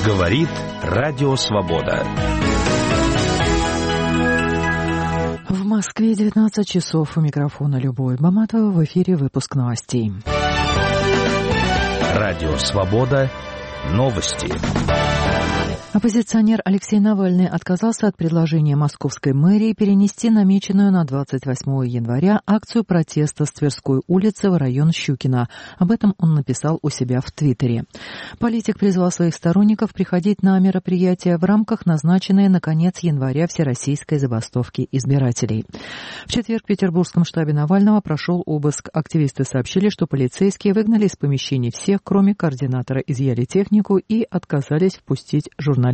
Говорит Радио Свобода. В Москве 19 часов. У микрофона Любовь Баматова. В эфире выпуск новостей. Радио Свобода. Новости. Оппозиционер Алексей Навальный отказался от предложения московской мэрии перенести намеченную на 28 января акцию протеста с Тверской улицы в район Щукино. Об этом он написал у себя в Твиттере. Политик призвал своих сторонников приходить на мероприятия в рамках назначенной на конец января всероссийской забастовки избирателей. В четверг в петербургском штабе Навального прошел обыск. Активисты сообщили, что полицейские выгнали из помещений всех, кроме координатора, изъяли технику и отказались впустить журналиста.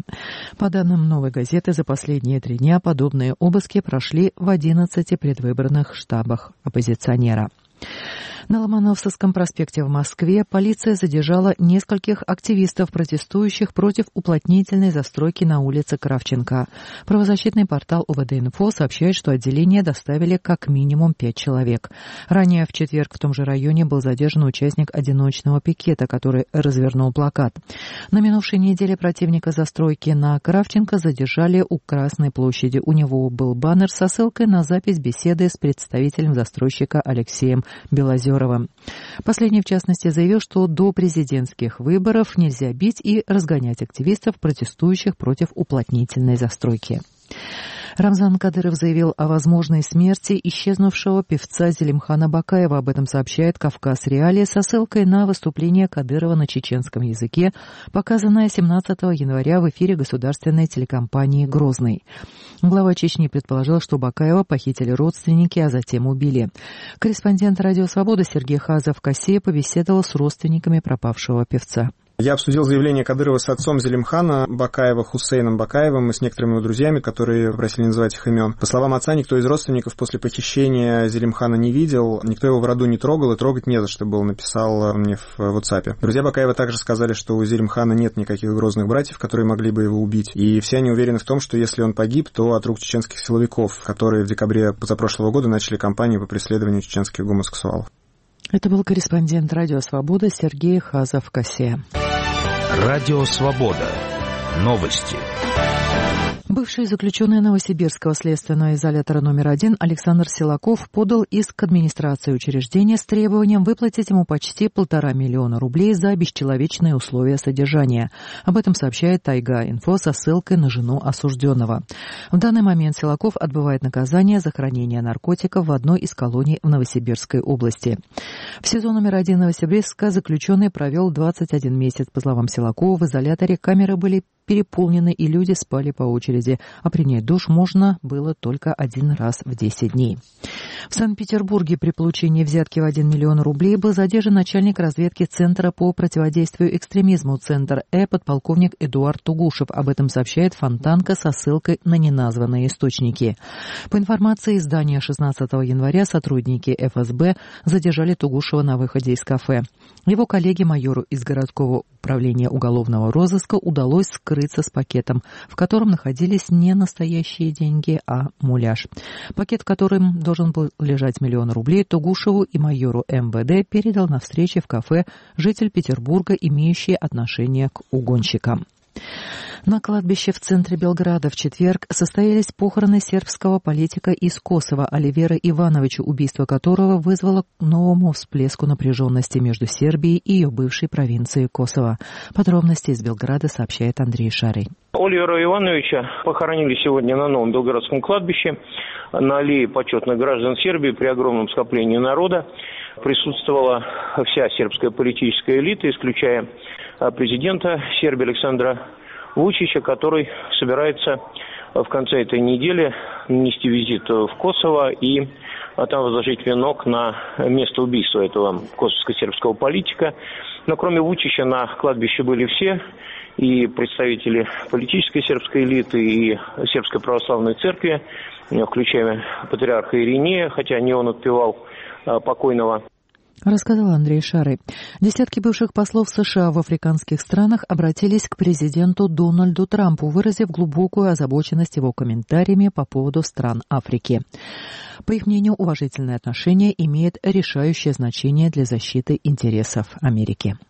По данным «Новой газеты», за последние 3 дня подобные обыски прошли в 11 предвыборных штабах оппозиционера. На Ломоносовском проспекте в Москве полиция задержала нескольких активистов, протестующих против уплотнительной застройки на улице Кравченко. Правозащитный портал УВД-Инфо сообщает, что отделение доставили как минимум 5 человек. Ранее в четверг в том же районе был задержан участник одиночного пикета, который развернул плакат. На минувшей неделе противника застройки на Кравченко задержали у Красной площади. У него был баннер со ссылкой на запись беседы с представителем застройщика Алексеем Белозеровым. Последний, в частности, заявил, что до президентских выборов нельзя бить и разгонять активистов, протестующих против уплотнительной застройки. Рамзан Кадыров заявил о возможной смерти исчезнувшего певца Зелимхана Бакаева. Об этом сообщает «Кавказ Реалии» со ссылкой на выступление Кадырова на чеченском языке, показанное 17 января в эфире государственной телекомпании «Грозный». Глава Чечни предположил, что Бакаева похитили родственники, а затем убили. Корреспондент «Радио Свобода» Сергей Хазов в Кассее побеседовал с родственниками пропавшего певца. Я обсудил заявление Кадырова с отцом Зелимхана Бакаева, Хусейном Бакаевым, и с некоторыми его друзьями, которые просили называть их имен. По словам отца, никто из родственников после похищения Зелимхана не видел, никто его в роду не трогал, и трогать не за что было, написал мне в WhatsApp. Друзья Бакаева также сказали, что у Зелимхана нет никаких грозных братьев, которые могли бы его убить, и все они уверены в том, что если он погиб, то от рук чеченских силовиков, которые в декабре позапрошлого года начали кампанию по преследованию чеченских гомосексуалов. Это был корреспондент «Радио Свобода» Сергей Хазов в Кассее. Радио Свобода. Новости. Бывший заключенный Новосибирского следственного изолятора номер 1 Александр Силаков подал иск к администрации учреждения с требованием выплатить ему почти 1,5 миллиона рублей за бесчеловечные условия содержания. Об этом сообщает Тайга-Инфо со ссылкой на жену осужденного. В данный момент Силаков отбывает наказание за хранение наркотиков в одной из колоний в Новосибирской области. В СИЗО номер 1 Новосибирска заключенный провел 21 месяц. По словам Силакова, в изоляторе камеры были переполнены и люди спали по очереди, а принять душ можно было только 1 раз в 10 дней. В Санкт-Петербурге при получении взятки в 1 миллион рублей был задержан начальник разведки Центра по противодействию экстремизму Центр подполковник Эдуард Тугушев. Об этом сообщает Фонтанка со ссылкой на неназванные источники. По информации издания 16 января сотрудники ФСБ задержали Тугушева на выходе из кафе. Его коллеге, майору из городского управления уголовного розыска, удалось скрыться с пакетом, в котором находились не настоящие деньги, а муляж. Пакет, в котором должен был лежать 1 миллион рублей, Тугушеву и майору МВД передал на встрече в кафе житель Петербурга, имеющий отношение к угонщикам. На кладбище в центре Белграда в четверг состоялись похороны сербского политика из Косово Оливера Ивановича, убийство которого вызвало новому всплеску напряженности между Сербией и ее бывшей провинцией Косово. Подробности из Белграда сообщает Андрей Шарий. Оливера Ивановича похоронили сегодня на Новом Белградском кладбище на аллее почетных граждан Сербии при огромном скоплении народа. Присутствовала вся сербская политическая элита, исключая президента Сербии Александра Вучича, который собирается в конце этой недели нанести визит в Косово и там возложить венок на место убийства этого косовско-сербского политика. Но кроме Вучича на кладбище были все, и представители политической сербской элиты, и сербской православной церкви, включая патриарха Иринея, хотя не он отпевал покойного. Рассказал Андрей Шарый. Десятки бывших послов США в африканских странах обратились к президенту Дональду Трампу, выразив глубокую озабоченность его комментариями по поводу стран Африки. По их мнению, уважительное отношение имеет решающее значение для защиты интересов Америки.